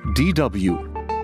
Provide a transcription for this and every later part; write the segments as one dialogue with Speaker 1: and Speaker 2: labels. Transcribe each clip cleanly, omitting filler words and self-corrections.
Speaker 1: DW.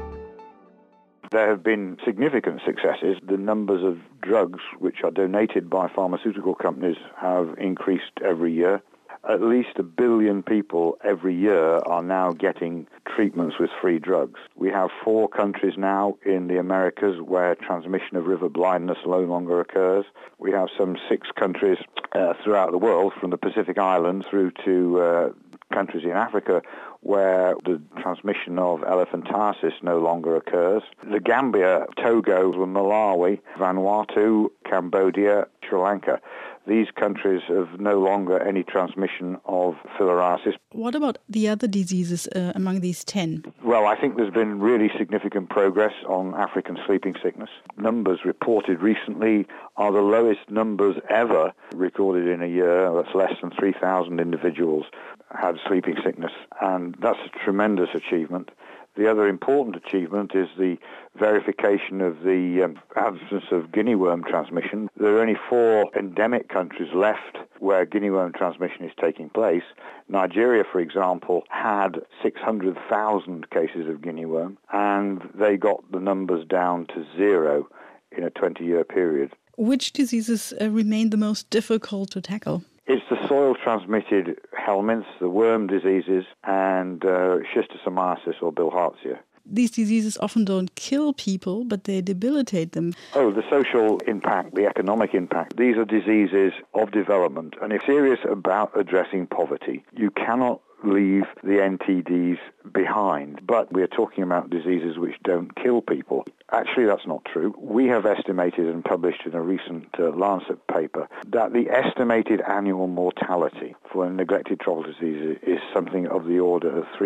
Speaker 2: There have been significant successes. The numbers of drugs which are donated by pharmaceutical companies have increased every year. At least 1 billion people every year are now getting treatments with free drugs. We have 4 countries now in the Americas where transmission of river blindness no longer occurs. We have some 6 countries throughout the world, from the Pacific Islands through to countries in Africa, where the transmission of elephantiasis no longer occurs. The Gambia, Togo, Malawi, Vanuatu, Cambodia, Sri Lanka. These countries have no longer any transmission of filariasis.
Speaker 3: What about the other diseases among these 10?
Speaker 2: Well, I think there's been really significant progress on African sleeping sickness. Numbers reported recently are the lowest numbers ever recorded in a year. That's less than 3,000 individuals had sleeping sickness, and that's a tremendous achievement. The other important achievement is the verification of the absence of guinea worm transmission. There are only 4 endemic countries left where guinea worm transmission is taking place. Nigeria, for example, had 600,000 cases of guinea worm, and they got the numbers down to 0 in a 20-year period.
Speaker 3: Which diseases remain the most difficult to tackle?
Speaker 2: It's the soil-transmitted helminths, the worm diseases, and schistosomiasis or bilharzia.
Speaker 3: These diseases often don't kill people, but they debilitate them.
Speaker 2: Oh, the social impact, the economic impact. These are diseases of development, and if serious about addressing poverty, you cannot leave the NTDs behind. But we're talking about diseases which don't kill people. Actually, that's not true. We have estimated and published in a recent Lancet paper that the estimated annual mortality for neglected tropical diseases is something of the order of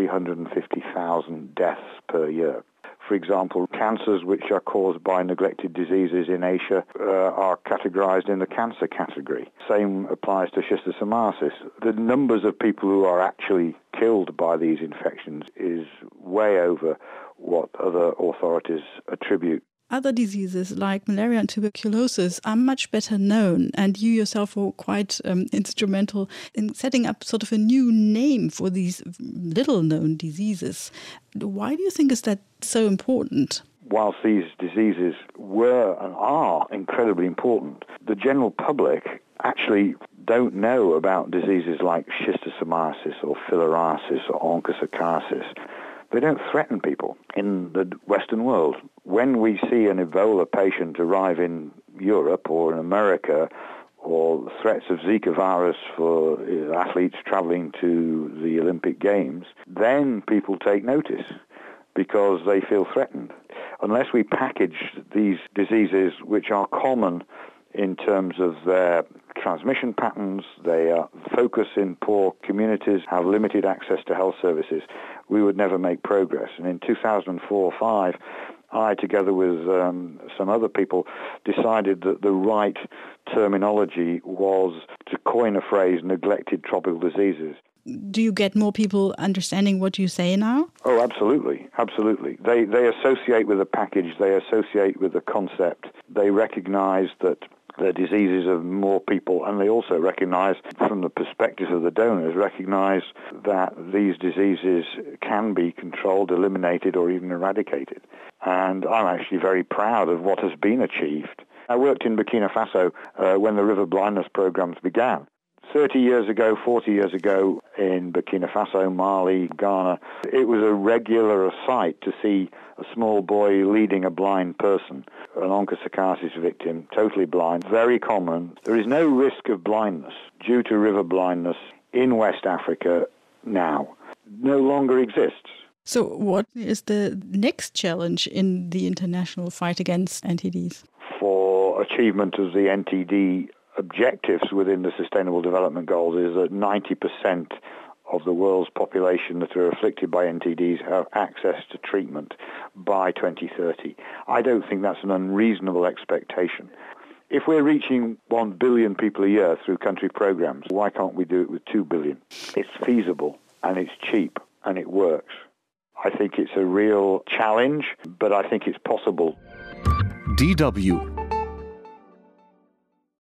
Speaker 2: 350,000 deaths per year. For example, cancers which are caused by neglected diseases in Asia are categorized in the cancer category. Same applies to schistosomiasis. The numbers of people who are actually killed by these infections is way over what other authorities attribute.
Speaker 3: Other diseases like malaria and tuberculosis are much better known, and you yourself were quite instrumental in setting up sort of a new name for these little-known diseases. Why do you think is that so important?
Speaker 2: Whilst these diseases were and are incredibly important, the general public actually don't know about diseases like schistosomiasis or filariasis or onchocerciasis. They don't threaten people in the Western world. When we see an Ebola patient arrive in Europe or in America, or threats of Zika virus for athletes traveling to the Olympic Games, then people take notice because they feel threatened. Unless we package these diseases, which are common in terms of their transmission patterns, they focus in poor communities, have limited access to health services, we would never make progress. And in 2004-05, I, together with some other people, decided that the right terminology was to coin a phrase, neglected tropical diseases.
Speaker 3: Do you get more people understanding what you say now?
Speaker 2: Oh, absolutely, absolutely. They associate with the package, they associate with the concept, they recognize that the diseases of more people, and they also recognize, from the perspective of the donors, recognize that these diseases can be controlled, eliminated, or even eradicated. And I'm actually very proud of what has been achieved. I worked in Burkina Faso when the river blindness programs began. 30 years ago, 40 years ago, in Burkina Faso, Mali, Ghana, it was a regular sight to see a small boy leading a blind person, an onchocerciasis victim, totally blind, very common. There is no risk of blindness due to river blindness in West Africa now. No longer exists.
Speaker 3: So what is the next challenge in the international fight against NTDs?
Speaker 2: For achievement of the NTD objectives within the Sustainable Development Goals is that 90% of the world's population that are afflicted by NTDs have access to treatment by 2030. I don't think that's an unreasonable expectation. If we're reaching 1 billion people a year through country programs, why can't we do it with 2 billion? It's feasible, and it's cheap, and it works. I think it's a real challenge, but I think it's possible.
Speaker 1: DW